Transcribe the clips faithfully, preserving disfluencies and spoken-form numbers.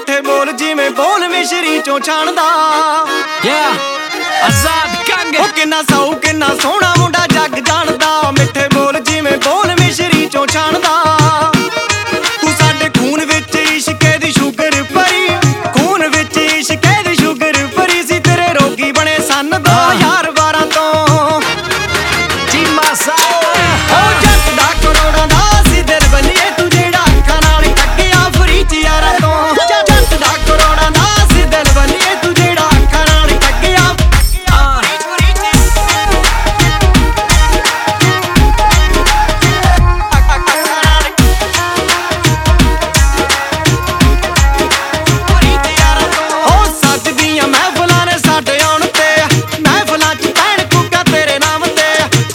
ਮਿੱਠੇ ਬੋਲ ਜਿਵੇਂ ਬੋਲ ਮਿਸ਼ਰੀ ਚੋਂ ਛਾਣਦਾ। ਆਜ਼ਾਦ ਕੰਗ ਉਹ ਕਿੰਨਾ ਸਾਊ ਕਿੰਨਾ ਸੋਹਣਾ ਮੁੰਡਾ ਜੱਗ ਜਾਣਦਾ। ਮਿੱਠੇ ਬੋਲ ਜਿਵੇਂ ਬੋਲ ਮਿਸ਼ਰੀ ਚੋਂ ਛਾਣਦਾ। ਤੂੰ ਸਾਡੇ ਖੂਨ ਵਿੱਚ ਇਸ਼ਕੇ ਦੀ ਸ਼ੂਗਰ ਭਰੀ, ਖੂਨ ਵਿੱਚ ਇਸ਼ਕੇ ਦੀ ਸ਼ੂਗਰ ਭਰੀ ਸੀ। ਤੇਰੇ ਰੋਗੀ ਬਣੇ ਸਨ ਦੋ ਹਜ਼ਾਰ ਬਾਰਾਂ ਤੋਂ। ਜੀ ਮਾਸਾ ਉਹ ਜੱਟ ਦਾ ਕਰੋੜਾਂ ਦਾ ਸੀ ਦਿਲ ਬੱਲੀਏ, ਤੂੰ ਜਿਹੜਾ ਅੱਖਾਂ ਨਾਲ ਠੱਗਿਆ ਫਰੀ ਚ ਯਾਰਾਂ ਤੋਂ। ਜੱਟ ਦਾ ਕਰੋੜਾਂ ਦਾ ਸੀ ਦਿਲ ਬੱਲੀਏ, ਤੂੰ ਜਿਹੜਾ ਅੱਖਾਂ ਨਾਲ ਠੱਗਿਆ ਫਰੀ ਚ ਯਾਰਾਂ ਤੋਂ। ਉਹ ਸੱਜਦੀਆਂ ਮਹਿਫਲਾਂ ਨੇ ਸਾਡੇ ਆਉਣ ਤੇ, ਮਹਿਫਲਾਂ ਚ ਪੈਣ ਕੁੱਕਾ ਤੇਰੇ ਨਾਮ ਤੇ,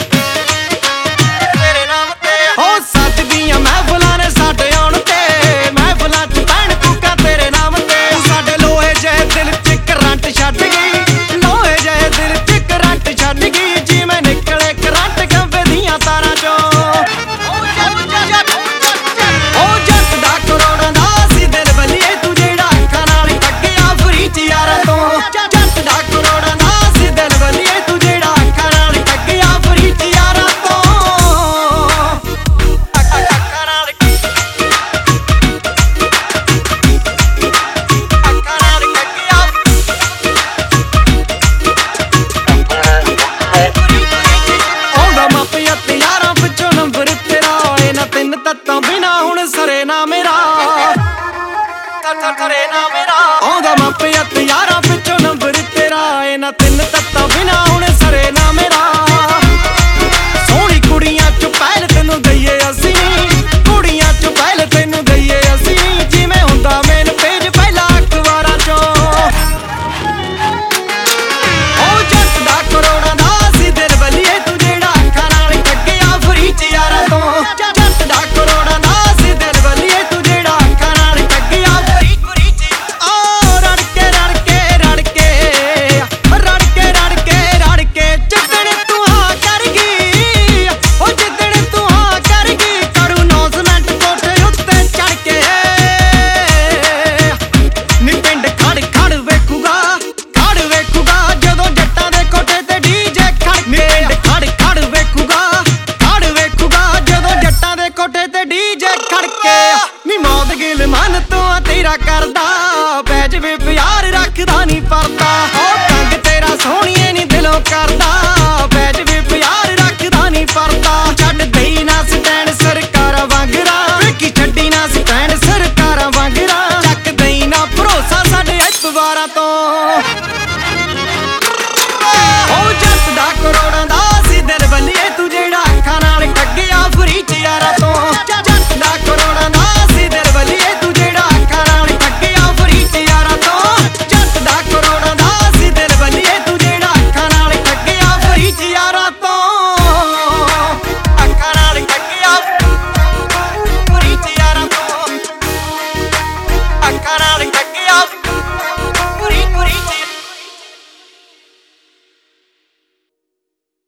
ਤੇਰੇ ਨਾਮ ਤੇ। ਉਹ ਸੱਜਦੀਆਂ ਮਹਿਫਲਾਂ ਨੇ ਸਾਡੇ ਆਉਣ ਤੇ, ਮਹਿਫਲਾਂ ਚ ਪੈਣ ਕੁੱਕਾ ਤੇਰੇ ਨਾਮ ਤੇ। ਤੂੰ ਸਾਡੇ ਲੋਹੇ ਜਿਹੇ ਦਿਲ ਚ ਕਰੰਟ ਛੱਡ ਗਈ, ਲੋਹੇ ਜਿਹੇ ਦਿਲ ਚ ਕਰੰਟ ਛੱਡ ਗਈ। ਜਿਵੇਂ ਨਿਕਲੇ ਕਰੰਟ ਖੰਭੇ ਦੀਆਂ ਤਾਰਾਂ ਚੋਂ। ਉਹ ਜੱਟ ਦਾ ਕਰੋੜਾਂ ਦਾ ਸੀ ਦਿਲ ਬੱਲੀਏ, ਤੂੰ ਜਿਹੜਾ ਅੱਖਾਂ ਨਾਲ ਠੱਗਿਆ ਫਰੀ ਚ ਯਾਰਾਂ ਤੋਂ। ਜੱਟ ਦਾ ਕਰੋੜਾਂ ਦਾ ਸੀ ਦਿਲ ਬੱਲੀਏ, ਤੂੰ ਜਿਹੜਾ ਅੱਖਾਂ ਨਾਲ ਠੱਗਿਆ ਫਰੀ ਚ ਯਾਰਾਂ ਤੋਂ। ਅੱਖਾਂ ਨਾਲ ਅੱਖਾਂ ਨਾਲ ਠੱਗਿਆ। ਆਉਂਦਾ ਮਾਪਿਆਂ ਤੇ ਯਾਰਾਂ ਵਿੱਚੋਂ ਨੰਬਰ ਤੇਰਾ। ਇਹਨਾਂ ਤਿੰਨ ਤੱਤਾਂ ਬਿਨਾ ਹੁਣ ਸਰੇ ਨਾ ਮੇਰਾ, ਸਰੇ ਨਾ ਮੇਰਾ। ਆਉਂਦਾ ਮਾਪਿਆਂ ਤੇ ਯਾਰਾਂ